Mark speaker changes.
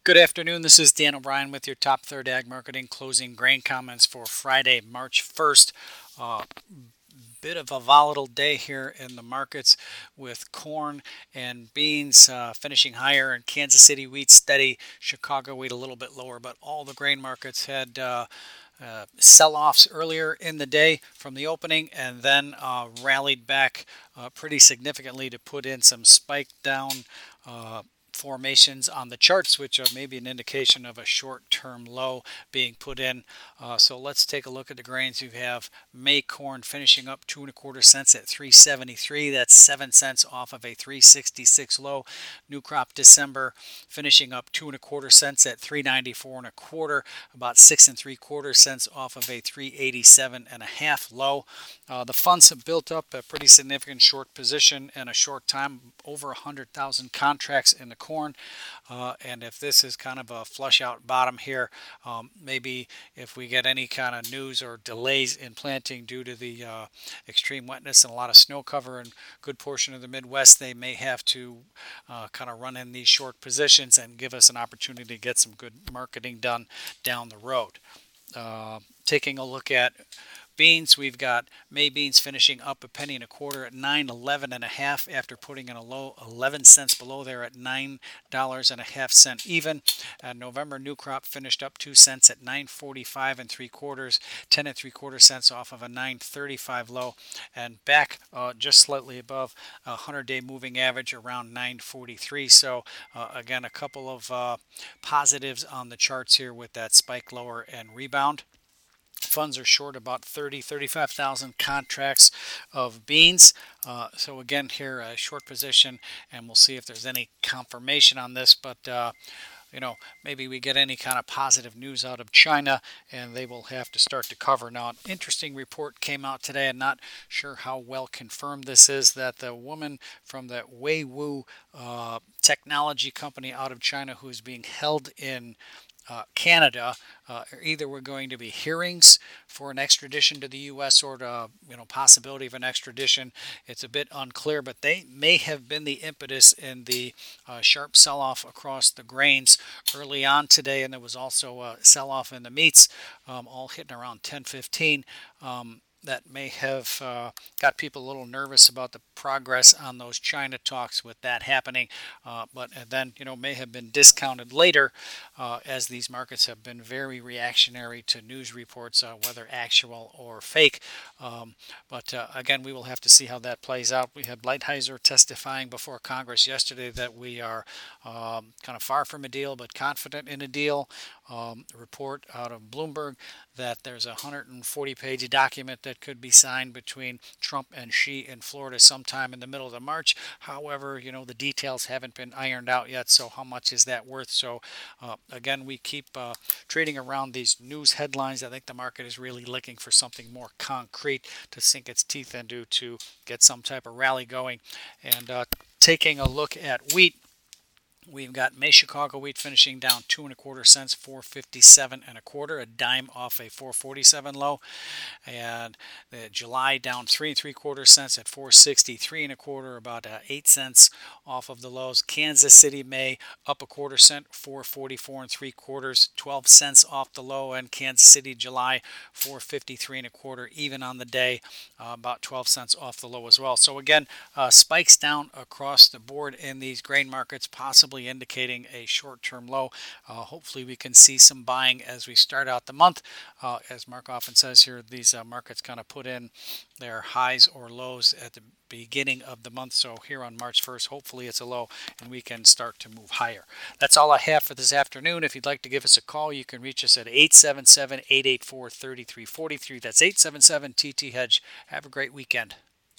Speaker 1: Good afternoon. This is Dan O'Brien with your Top Third Ag Marketing closing grain comments for Friday, March 1st. Uh, Bit of a volatile day here in the markets with corn and beans finishing higher and Kansas City wheat steady, Chicago wheat a little bit lower, but all the grain markets had sell-offs earlier in the day from the opening and then rallied back pretty significantly to put in some spike down formations on the charts, which are maybe an indication of a short-term low being put in. So let's take a look at the grains. You have May corn finishing up 2 1/4 cents at 373. That's 7 cents off of a 366 low. New crop December finishing up 2 1/4 cents at 394 1/4, about 6 3/4 cents off of a 387 1/2 low. The funds have built up a pretty significant short position in a short time, over 100,000 contracts in the corn. And if this is kind of a flush out bottom here, maybe if we get any kind of news or delays in planting due to the extreme wetness and a lot of snow cover in a good portion of the Midwest, they may have to kind of run in these short positions and give us an opportunity to get some good marketing done down the road. Taking a look at beans, we've got May beans finishing up 1 1/4 penny at 9.11 1/2 after putting in a low 11 cents below there at $9.50 even. November new crop finished up 2 cents at 9.45 3/4, 10 3/4 cents off of a 9.35 low, and back just slightly above a 100-day moving average around 9.43. So again, a couple of positives on the charts here with that spike lower and rebound. Funds are short about 35,000 contracts of beans. So again, here a short position, and we'll see if there's any confirmation on this. But maybe we get any kind of positive news out of China, and they will have to start to cover. Now, an interesting report came out today. I'm not sure how well confirmed this is, that the woman from the Weiwu technology company out of China who is being held in Canada. Either we're going to be hearings for an extradition to the U.S. or to, possibility of an extradition. It's a bit unclear, but they may have been the impetus in the sharp sell-off across the grains early on today, and there was also a sell-off in the meats, all hitting around 10:15. That may have got people a little nervous about the progress on those China talks with that happening, but then may have been discounted later as these markets have been very reactionary to news reports, whether actual or fake. But again, we will have to see how that plays out. We had Lighthizer testifying before Congress yesterday that we are kind of far from a deal, but confident in a deal. Report out of Bloomberg that there's a 140-page document that could be signed between Trump and Xi in Florida sometime in the middle of March. However, the details haven't been ironed out yet, so how much is that worth? So again, we keep trading around these news headlines. I think the market is really looking for something more concrete to sink its teeth into to get some type of rally going. And taking a look at wheat, we've got May Chicago wheat finishing down 2 1/4 cents, 457 1/4, a dime off a 447 low, and the July down 3 3/4 cents at 463 1/4, about 8 cents off of the lows. Kansas City May up 1/4 cent, 444 3/4, 12 cents off the low, and Kansas City July 453 1/4, even on the day, about 12 cents off the low as well. So again, spikes down across the board in these grain markets, possibly indicating a short-term low. Hopefully we can see some buying as we start out the month. As Mark often says here, these markets kind of put in their highs or lows at the beginning of the month. So here on March 1st, hopefully it's a low and we can start to move higher. That's all I have for this afternoon. If you'd like to give us a call, you can reach us at 877-884-3343. That's 877-TT-HEDGE. Have a great weekend.